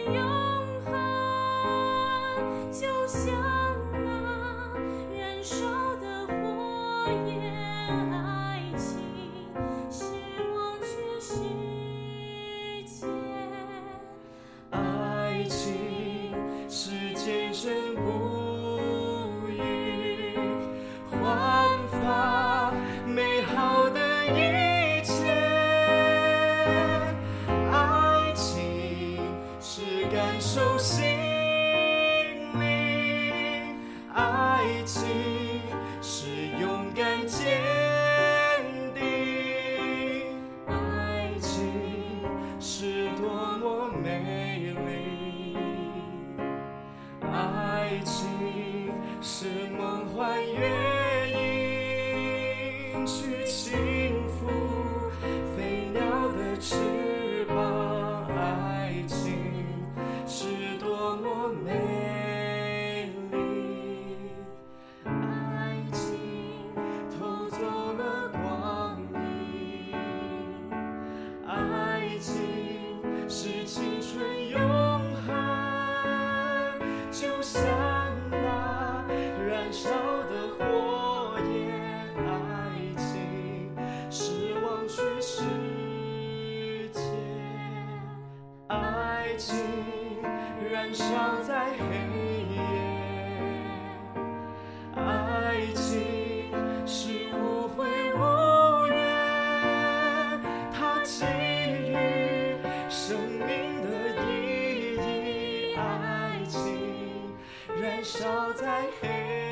永恒，就像那燃烧的火焰，爱情是忘却世界。 爱情是坚贞不渝，焕发美好的一切。爱情是感受心灵，爱情是勇敢坚定，爱情是多么美丽，爱情是梦幻乐音，去轻抚飞鸟的翅膀，爱情是多么美丽，爱情偷走了光阴，爱情是青春永恒，就像那燃烧的火焰，爱情是忘却世界，爱情燃烧在黑夜，爱情是无悔无怨，它给予生命的意义，爱情燃烧在黑夜。